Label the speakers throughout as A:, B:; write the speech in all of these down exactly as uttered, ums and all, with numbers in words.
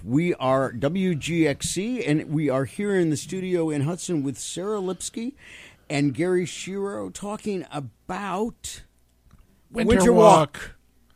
A: We are W G X C, and we are here in the studio in Hudson with Sarah Lipsky and Gary Shiro talking about
B: Winter, Winter Walk. Walk.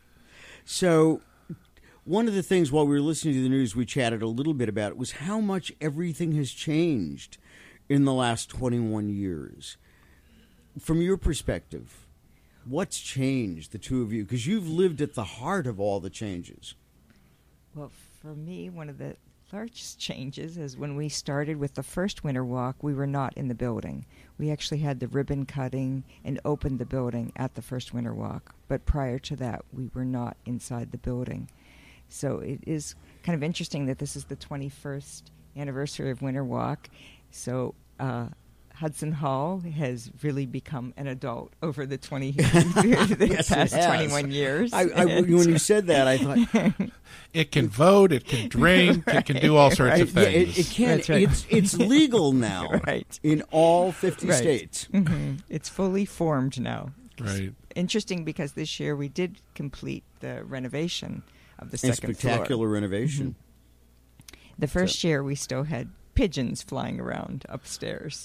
A: So one of the things while we were listening to the news we chatted a little bit about was how much everything has changed in the last twenty-one years. From your perspective, what's changed, the two of you? Because you've lived at the heart of all the changes.
C: Well, for me, one of the largest changes is when we started with the first Winter Walk, we were not in the building. We actually had the ribbon cutting and opened the building at the first Winter Walk. But prior to that, we were not inside the building. So it is kind of interesting that this is the twenty-first anniversary of Winter Walk. So uh, Hudson Hall has really become an adult over the twenty the
A: yes,
C: past twenty-one years.
A: I, I, when you said that, I thought
B: it can vote, it can drink, right. It can do all sorts
A: right.
B: of things.
A: Yeah, it, it can. Right. It's it's legal now,
C: right.
A: in all fifty
C: right.
A: states.
C: Mm-hmm. It's fully formed now.
B: Right.
C: Interesting because this year we did complete the renovation of the
A: and
C: second
A: spectacular
C: floor.
A: renovation.
C: Mm-hmm. The first
A: so.
C: year we still had pigeons flying around upstairs.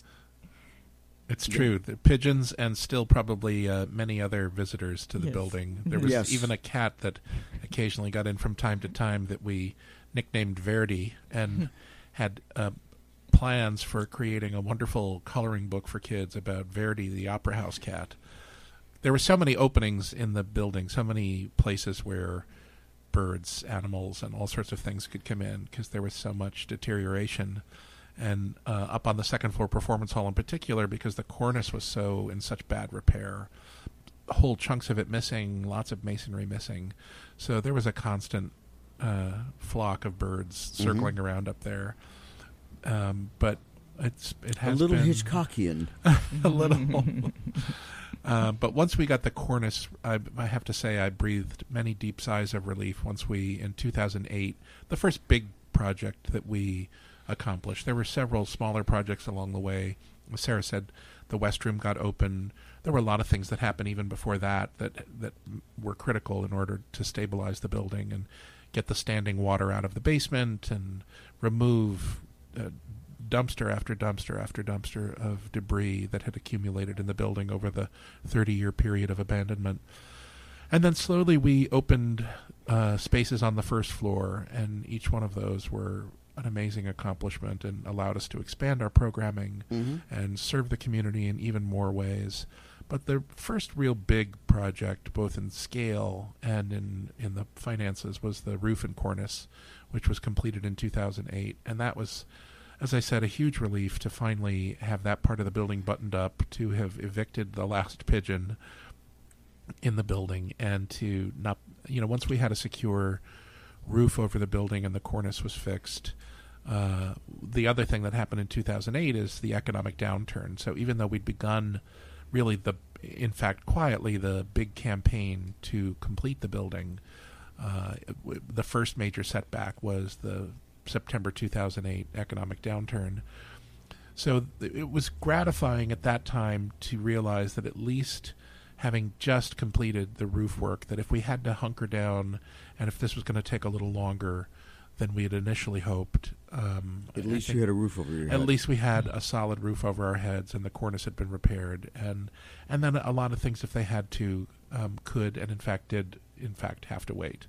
B: It's true. Yeah. The pigeons and still probably uh, many other visitors to the
C: yes.
B: building. There was
A: yes.
B: even a cat that occasionally got in from time to time that we nicknamed Verdi and had uh, plans for creating a wonderful coloring book for kids about Verdi, the opera house cat. There were so many openings in the building, so many places where birds, animals, and all sorts of things could come in because there was so much deterioration. And uh, up on the second floor performance hall in particular, because the cornice was so in such bad repair, whole chunks of it missing, lots of masonry missing. So there was a constant uh, flock of birds circling mm-hmm. around up there. Um, but it's it has
A: a little
B: been
A: Hitchcockian,
B: a little. uh, but once we got the cornice, I, I have to say I breathed many deep sighs of relief once we, in two thousand eight, the first big project that we accomplished. There were several smaller projects along the way. As Sarah said, the West Room got open. There were a lot of things that happened even before that that that were critical in order to stabilize the building and get the standing water out of the basement and remove uh, dumpster after dumpster after dumpster of debris that had accumulated in the building over the thirty-year period of abandonment. And then slowly we opened uh, spaces on the first floor, and each one of those were an amazing accomplishment and allowed us to expand our programming mm-hmm. and serve the community in even more ways. But the first real big project, both in scale and in, in the finances, was the roof and cornice, which was completed in two thousand eight. And that was, as I said, a huge relief to finally have that part of the building buttoned up, to have evicted the last pigeon in the building, and to not, you know, once we had a secure roof over the building and the cornice was fixed. Uh, the other thing that happened in two thousand eight is the economic downturn. So even though we'd begun really the, in fact, quietly, the big campaign to complete the building, uh, w- the first major setback was the September two thousand eight economic downturn. So th- it was gratifying at that time to realize that at least having just completed the roof work, that if we had to hunker down and if this was going to take a little longer than we had initially hoped. Um,
A: at least you had a roof over your head.
B: At least we had a solid roof over our heads, and the cornice had been repaired. And and then a lot of things, if they had to, um, could and in fact did, in fact, have to wait.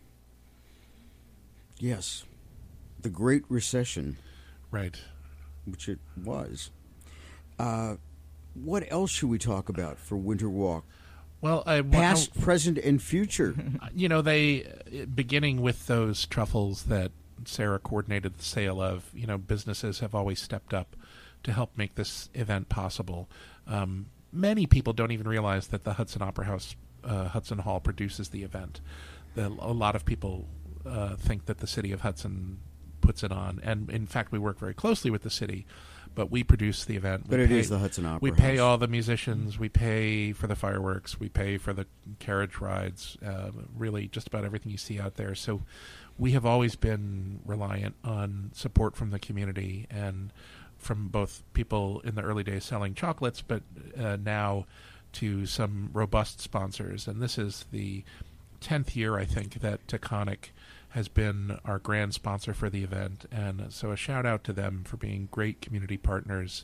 A: Yes. The Great Recession.
B: Right.
A: Which it was. Uh, what else should we talk about for Winter Walk?
B: Well, I,
A: past,
B: well,
A: present, and future.
B: You know, they beginning with those truffles that Sarah coordinated the sale of. You know, businesses have always stepped up to help make this event possible. Um, many people don't even realize that the Hudson Opera House, uh, Hudson Hall, produces the event. The, a lot of people uh, think that the city of Hudson puts it on, and in fact, we work very closely with the city. But we produce the event.
A: But
B: we
A: it
B: pay,
A: is the Hudson Opera
B: We
A: House.
B: pay all the musicians. We pay for the fireworks. We pay for the carriage rides. Uh, really, just about everything you see out there. So, we have always been reliant on support from the community and from both people in the early days selling chocolates, but uh, now to some robust sponsors. And this is the tenth year, I think, that Taconic has been our grand sponsor for the event. And so a shout out to them for being great community partners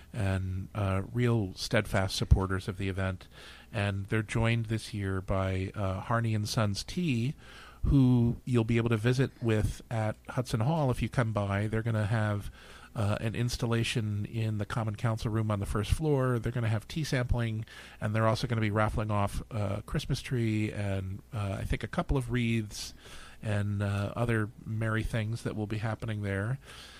B: and uh, real steadfast supporters of the event. And they're joined this year by uh, Harney and Sons Tea, who you'll be able to visit with at Hudson Hall if you come by. They're going to have uh, an installation in the Common Council room on the first floor. They're going to have tea sampling, and they're also going to be raffling off a Christmas tree and uh, I think a couple of wreaths and uh, other merry things that will be happening there.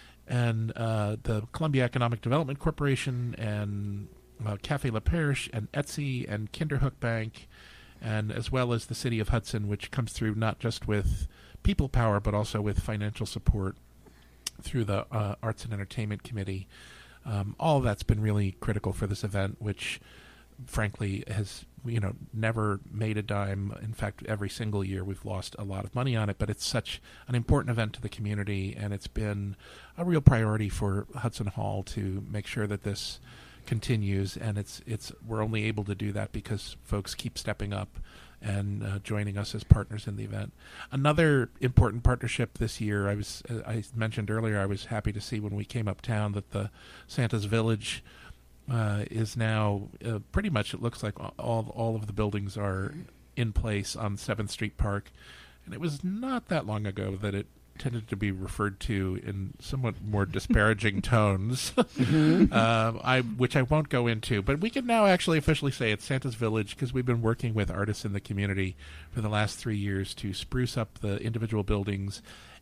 B: And uh, the Columbia Economic Development Corporation and uh, Cafe La Perche and Etsy and Kinderhook Bank, and as well as the City of Hudson, which comes through not just with people power but also with financial support through the uh, Arts and Entertainment Committee. Um, all of that's been really critical for this event, which frankly has you know never made a dime. In fact, every single year we've lost a lot of money on it, but it's such an important event to the community, and it's been a real priority for Hudson Hall to make sure that this continues. And it's it's we're only able to do that because folks keep stepping up and uh, joining us as partners in the event. Another important partnership this year, I was uh, I mentioned earlier, I was happy to see when we came uptown that the Santa's Village uh, is now uh, pretty much, it looks like all all of the buildings are in place on seventh Street Park. And it was not that long ago that it tended to be referred to in somewhat more disparaging tones, mm-hmm. um, I which I won't go into. But we can now actually officially say it's Santa's Village because we've been working with artists in the community for the last three years to spruce up the individual buildings.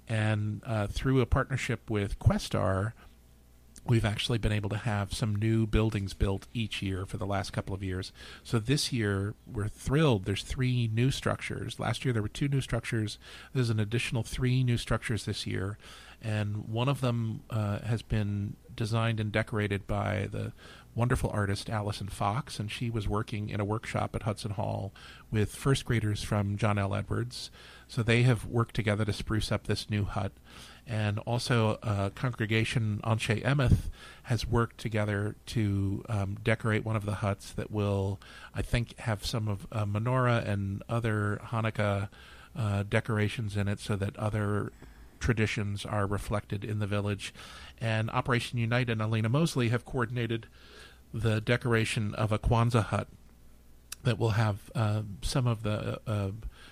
B: And uh, through a partnership with Questar, we've actually been able to have some new buildings built each year for the last couple of years. So this year, we're thrilled. There's three new structures. Last year, there were two new structures. There's an additional three new structures this year. And one of them uh, has been designed and decorated by the wonderful artist Allison Fox, and she was working in a workshop at Hudson Hall with first graders from John L. Edwards. So they have worked together to spruce up this new hut. And also, uh, Congregation Anshe Emeth has worked together to um, decorate one of the huts that will, I think, have some of uh, menorah and other Hanukkah uh, decorations in it so that other traditions are reflected in the village. And Operation Unite and Elena Mosley have coordinated the decoration of a Kwanzaa hut that will have uh, some of the uh,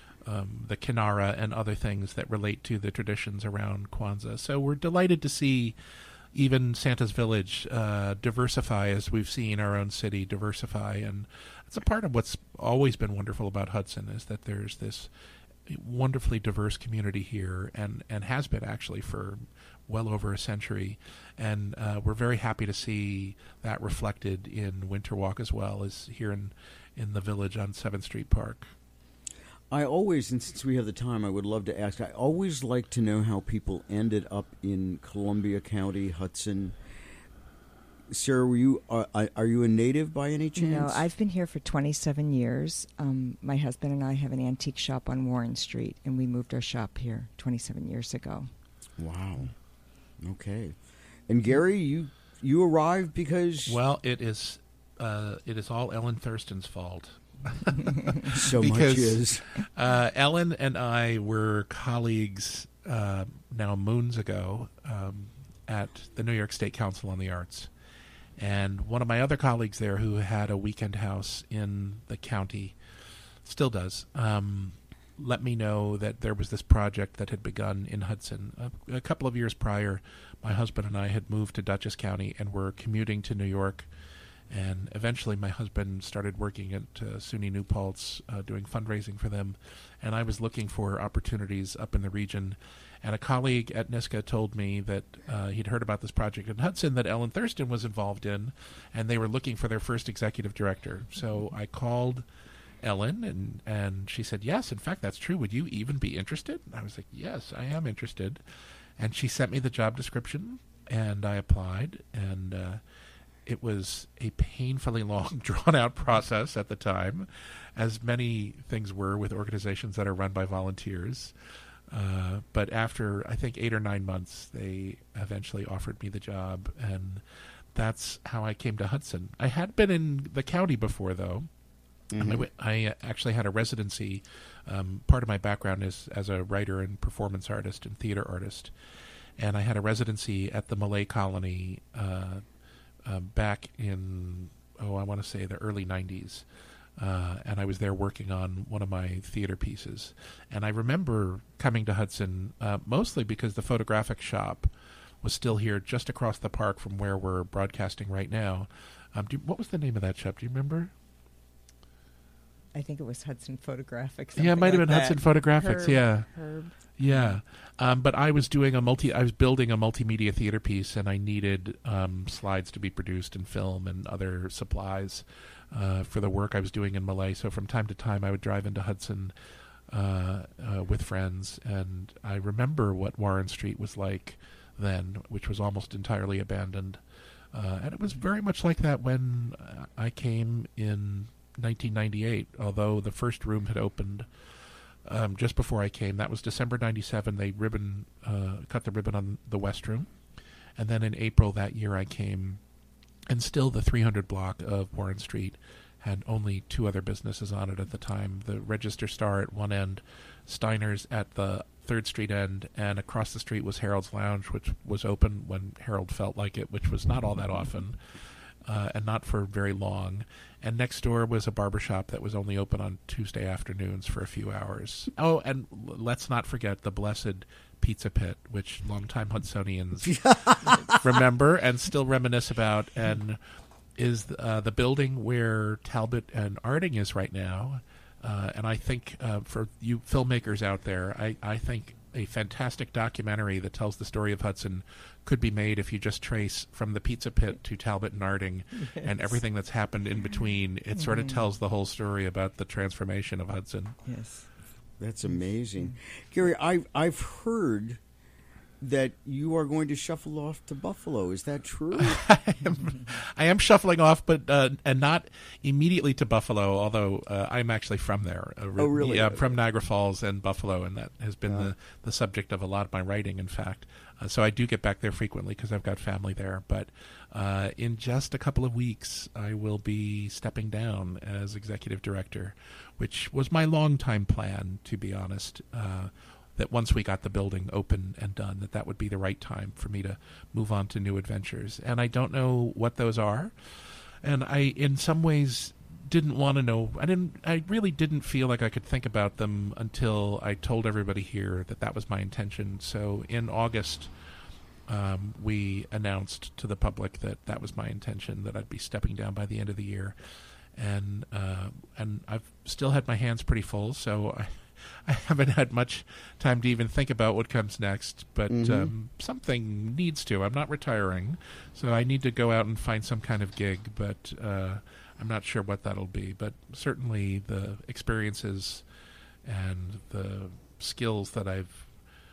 B: Um, the kinara and other things that relate to the traditions around Kwanzaa. So we're delighted to see even Santa's Village uh, diversify as we've seen our own city diversify. And it's a part of what's always been wonderful about Hudson is that there's this wonderfully diverse community here and, and has been actually for well over a century. And uh, we're very happy to see that reflected in Winter Walk as well as here in, in the village on seventh Street Park.
A: I always, and since we have the time, I would love to ask, I always like to know how people ended up in Columbia County, Hudson. Sarah, were you, are, are you a native by any chance?
C: No, I've been here for twenty-seven years. Um, my husband and I have an antique shop on Warren Street, and we moved our shop here twenty-seven years ago.
A: Wow. Okay. And Gary, you you arrived because...
B: Well, it is uh, it is all Ellen Thurston's fault.
A: So
B: because,
A: much is.
B: Uh, Ellen and I were colleagues uh, now moons ago um, at the New York State Council on the Arts. And one of my other colleagues there who had a weekend house in the county, still does, um, let me know that there was this project that had begun in Hudson. A, a couple of years prior, my husband and I had moved to Dutchess County and were commuting to New York. And eventually my husband started working at uh, SUNY New Paltz, uh, doing fundraising for them. And I was looking for opportunities up in the region. And a colleague at NISCA told me that uh, he'd heard about this project in Hudson that Ellen Thurston was involved in, and they were looking for their first executive director. So I called Ellen, and, and she said, yes, in fact, that's true. Would you even be interested? And I was like, yes, I am interested. And she sent me the job description, and I applied, and... Uh, It was a painfully long, drawn-out process at the time, as many things were with organizations that are run by volunteers. Uh, but after, I think, eight or nine months, they eventually offered me the job, and that's how I came to Hudson. I had been in the county before, though.
A: Mm-hmm.
B: Um, I, w- I uh, actually had a residency. Um, part of my background is as a writer and performance artist and theater artist. And I had a residency at the Malay Colony uh, uh, back in, oh, I want to say the early nineties. Uh, and I was there working on one of my theater pieces. And I remember coming to Hudson uh, mostly because the photographic shop was still here just across the park from where we're broadcasting right now. Um, do you, what was the name of that shop? Do you remember?
C: I think it was Hudson Photographics.
B: Yeah, it might
C: like
B: have been
C: that.
B: Hudson Photographics,
C: Herb,
B: yeah.
C: Herb.
B: Yeah. Um, but I was doing a multi, I was building a multimedia theater piece, and I needed um, slides to be produced and film and other supplies uh, for the work I was doing in Malay. So from time to time, I would drive into Hudson uh, uh, with friends, and I remember what Warren Street was like then, which was almost entirely abandoned. Uh, and it was very much like that when I came in nineteen ninety-eight, although the first room had opened um, just before I came. That was December ninety-seven. They ribbon uh, cut the ribbon on the West Room. And then in April that year I came, and still the three hundred block of Warren Street had only two other businesses on it at the time. The Register Star at one end, Steiner's at the third Street end, and across the street was Harold's Lounge, which was open when Harold felt like it, which was not all that often, uh, and not for very long. And next door was a barbershop that was only open on Tuesday afternoons for a few hours. Oh, and l- let's not forget the blessed Pizza Pit, which longtime Hudsonians remember and still reminisce about, and is uh, the building where Talbot and Arding is right now. Uh, and I think uh, for you filmmakers out there, I, I think a fantastic documentary that tells the story of Hudson could be made if you just trace from the Pizza Pit to Talbot and Arding
C: Yes.
B: and everything that's happened in between. It sort of
C: Mhm.
B: tells the whole story about the transformation of Hudson.
C: Yes.
A: That's amazing. Gary, I've, I've heard that you are going to shuffle off to Buffalo. Is that true?
B: I am, I am shuffling off, but uh, and not immediately to Buffalo, although uh, I'm actually from there. Uh,
A: Oh, really?
B: Yeah, from Niagara Falls and Buffalo, and that has been
A: Uh.
B: the, the subject of a lot of my writing, in fact. Uh, so I do get back there frequently because I've got family there. But uh, in just a couple of weeks, I will be stepping down as executive director, which was my long-time plan, to be honest. Uh, that once we got the building open and done, that that would be the right time for me to move on to new adventures. And I don't know what those are. And I, in some ways, didn't want to know. I didn't. I really didn't feel like I could think about them until I told everybody here that that was my intention. So in August, um, we announced to the public that that was my intention, that I'd be stepping down by the end of the year. And uh, and I've still had my hands pretty full, so I, I haven't had much time to even think about what comes next, but
A: Mhm.
B: um, something needs to. I'm not retiring, so I need to go out and find some kind of gig, but uh, I'm not sure what that'll be. But certainly the experiences and the skills that I've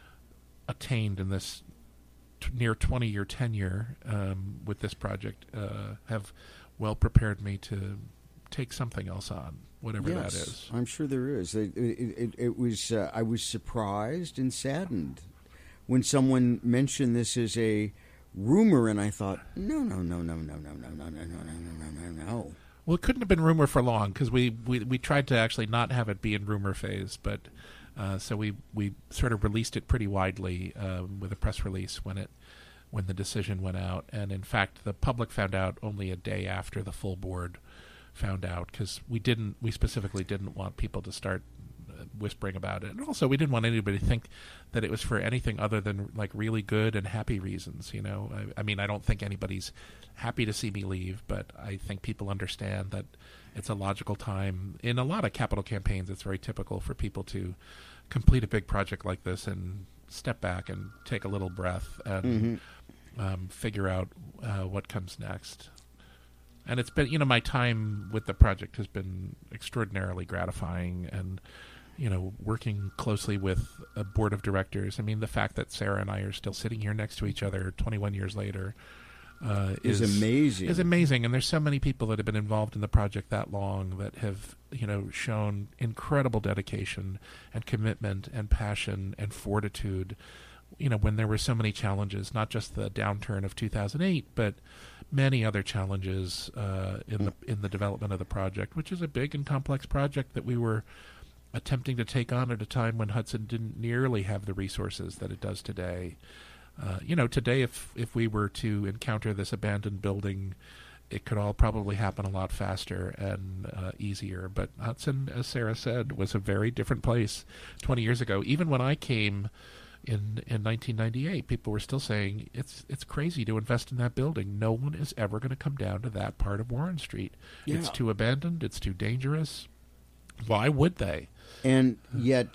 B: attained in this t- near twenty-year tenure um, with this project uh, have well prepared me to take something else on, whatever
A: yes,
B: that is.
A: I'm sure there is. It, it, it, it was. Uh, I was surprised and saddened when someone mentioned this as a rumor, and I thought, no, no, no, no, no, no, no, no, no, no, no, no, no, no.
B: Well, it couldn't have been rumor for long because we, we, we tried to actually not have it be in rumor phase, but uh, so we, we sort of released it pretty widely um, with a press release when it when the decision went out, and in fact the public found out only a day after the full board found out, because we didn't we specifically didn't want people to start uh, whispering about it, and also we didn't want anybody to think that it was for anything other than like really good and happy reasons. You know, I, I mean, I don't think anybody's happy to see me leave, but I think people understand that it's a logical time. In a lot of capital campaigns, it's very typical for people to complete a big project like this and step back and take a little breath and
A: Mm-hmm.
B: um, figure out uh, what comes next. And it's been, you know, my time with the project has been extraordinarily gratifying, and, you know, working closely with a board of directors. I mean, the fact that Sarah and I are still sitting here next to each other twenty-one years later uh,
A: Is
B: is
A: amazing.
B: Is amazing. And there's so many people that have been involved in the project that long that have, you know, shown incredible dedication and commitment and passion and fortitude, you know, when there were so many challenges, not just the downturn of two thousand eight, but many other challenges uh, in the in the development of the project, which is a big and complex project that we were attempting to take on at a time when Hudson didn't nearly have the resources that it does today. Uh, you know, today, if if we were to encounter this abandoned building, it could all probably happen a lot faster and uh, easier. But Hudson, as Sarah said, was a very different place twenty years ago. Even when I came in in nineteen ninety-eight, people were still saying, it's it's crazy to invest in that building. No one is ever going to come down to that part of Warren Street. Yeah. It's too abandoned. It's too dangerous. Why would they?
A: And yet,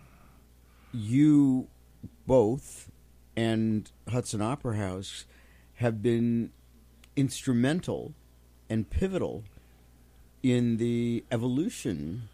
A: you both and Hudson Opera House have been instrumental and pivotal in the evolution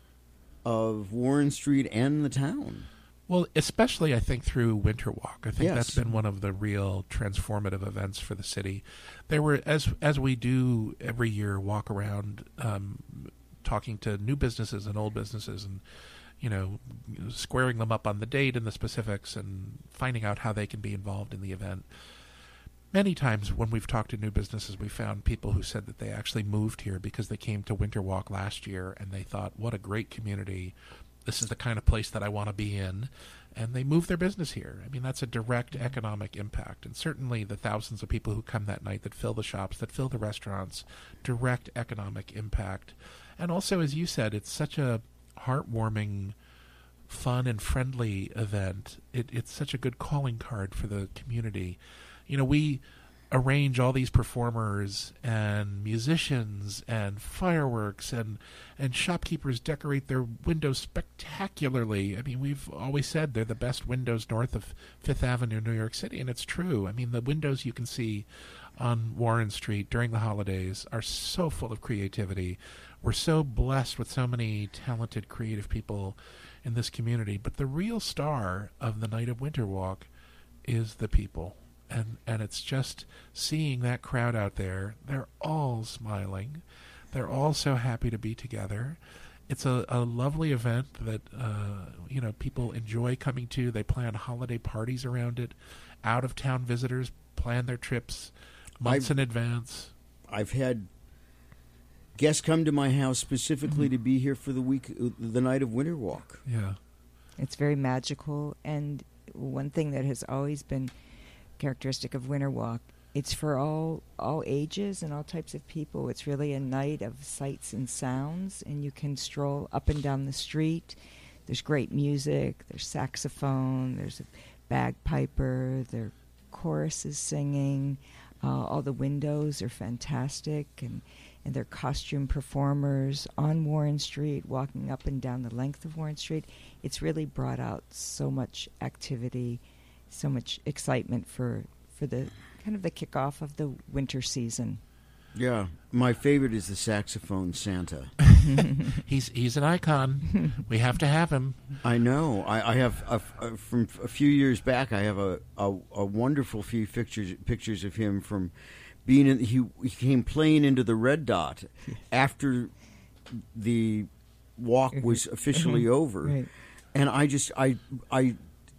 A: of Warren Street and the town.
B: Well, especially, I think, through Winter Walk. I think
A: yes.
B: that's been one of the real transformative events for the city. There were, as as we do every year, walk around um, talking to new businesses and old businesses and, you know, squaring them up on the date and the specifics and finding out how they can be involved in the event. Many times when we've talked to new businesses, we found people who said that they actually moved here because they came to Winter Walk last year and they thought, what a great community. This is the kind of place that I want to be in. And they moved their business here. I mean, that's a direct economic impact. And certainly the thousands of people who come that night that fill the shops, that fill the restaurants, direct economic impact. And also, as you said, it's such a heartwarming, fun and friendly event. It, it's such a good calling card for the community. You know, we arrange all these performers and musicians and fireworks, and and shopkeepers decorate their windows spectacularly. I mean, we've always said they're the best windows north of Fifth Avenue, New York City, and it's true. I mean, the windows you can see on Warren Street during the holidays are so full of creativity. We're so blessed with so many talented, creative people in this community. But the real star of the night of Winter Walk is the people. And and it's just seeing that crowd out there. They're all smiling. They're all so happy to be together. It's a, a lovely event that uh, you know people enjoy coming to. They plan holiday parties around it. Out-of-town visitors plan their trips months I've, in advance.
A: I've had guests come to my house specifically mm-hmm. to be here for the week, the night of Winter Walk.
B: Yeah,
C: it's very magical. And one thing that has always been characteristic of Winter Walk, it's for all all ages and all types of people. It's really a night of sights and sounds, and you can stroll up and down the street. There's great music, there's saxophone, there's a bagpiper, there are choruses singing, uh, all the windows are fantastic, and, and there are costume performers on Warren Street, walking up and down the length of Warren Street. It's really brought out so much activity, so much excitement for for the kind of the kickoff of the winter season.
A: Yeah, my favorite is the saxophone Santa.
B: he's he's an icon. We have to have him.
A: I know. I, I have a, a, from a few years back. I have a, a, a wonderful few pictures pictures of him from being in. He, he came playing into the Red Dot after the walk was officially
C: mm-hmm.
A: over,
C: right.
A: and I just I I.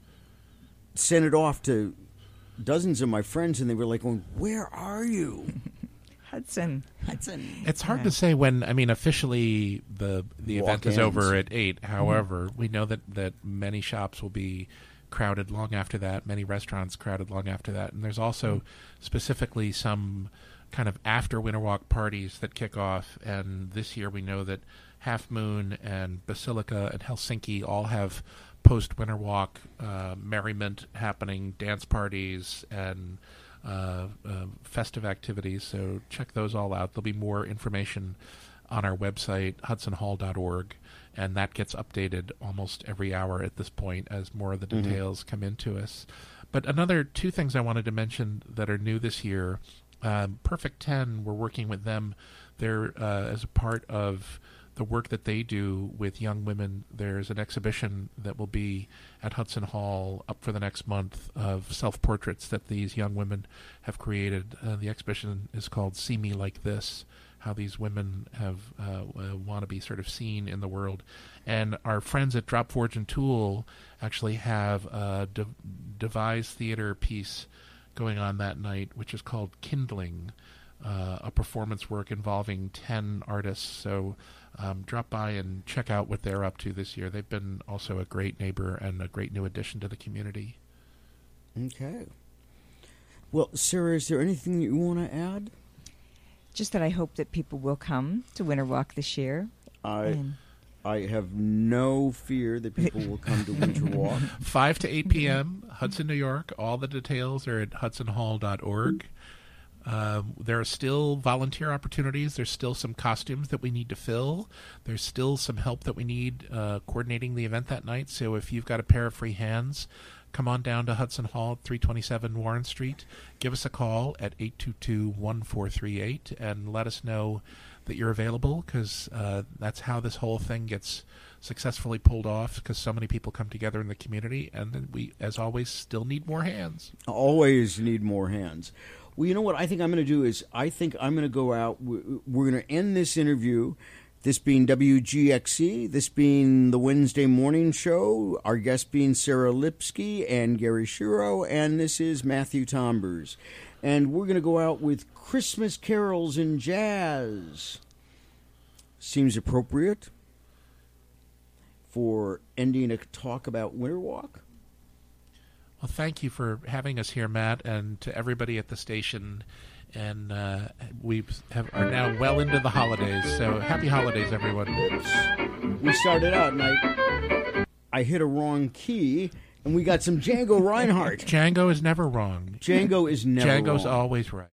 A: sent it off to dozens of my friends, and they were like, going, where are you?
C: Hudson. Hudson.
B: It's hard yeah. to say when, I mean, officially the the
A: Walk
B: event
A: ends.
B: is over at eight. However, mm-hmm. we know that, that many shops will be crowded long after that, many restaurants crowded long after that. And there's also mm-hmm. specifically some kind of after Winter Walk parties that kick off. And this year we know that Half Moon and Basilica and Helsinki all have post-Winter Walk uh, merriment happening, dance parties, and uh, uh, festive activities. So check those all out. There'll be more information on our website, hudson hall dot org, and that gets updated almost every hour at this point as more of the details mm-hmm. come into us. But another two things I wanted to mention that are new this year. Um, Perfect ten, we're working with them. They're uh, as a part of the work that they do with young women. There's an exhibition that will be at Hudson Hall up for the next month of self-portraits that these young women have created. Uh, the exhibition is called See Me Like This, how these women have uh, uh, want to be sort of seen in the world. And our friends at Drop Forge and Tool actually have a de- devised theater piece going on that night, which is called Kindling. uh, a performance work involving ten artists. So um, drop by and check out what they're up to this year. They've been also a great neighbor and a great new addition to the community.
A: Okay. Well, Sarah, is there anything that you want to add?
C: Just that I hope that people will come to Winter Walk this year.
A: I
C: And
A: I have no fear that people will come to Winter Walk.
B: five to eight p.m., Hudson, New York. All the details are at hudson hall dot org. Um, there are still volunteer opportunities. There's still some costumes that we need to fill. There's still some help that we need uh, coordinating the event that night. So if you've got a pair of free hands, come on down to Hudson Hall, three twenty-seven Warren Street. Give us a call at eight two two, one four three eight and let us know that you're available, because uh, that's how this whole thing gets successfully pulled off, because so many people come together in the community, and then we, as always, still need more hands.
A: Always need more hands. Well, you know what I think I'm going to do is I think I'm going to go out. We're going to end this interview, this being W G X C, this being the Wednesday morning show, our guest being Sarah Lipsky and Gary Shiro, and this is Matthew Tombers. And we're going to go out with Christmas carols and jazz. Seems appropriate for ending a talk about Winter Walk.
B: Well, thank you for having us here, Matt, and to everybody at the station. And uh, we have, are now well into the holidays, so happy holidays, everyone.
A: We started out, and I, I hit a wrong key, and we got some Django Reinhardt.
B: Django is never wrong.
A: Django is never
B: Django's
A: wrong.
B: always right.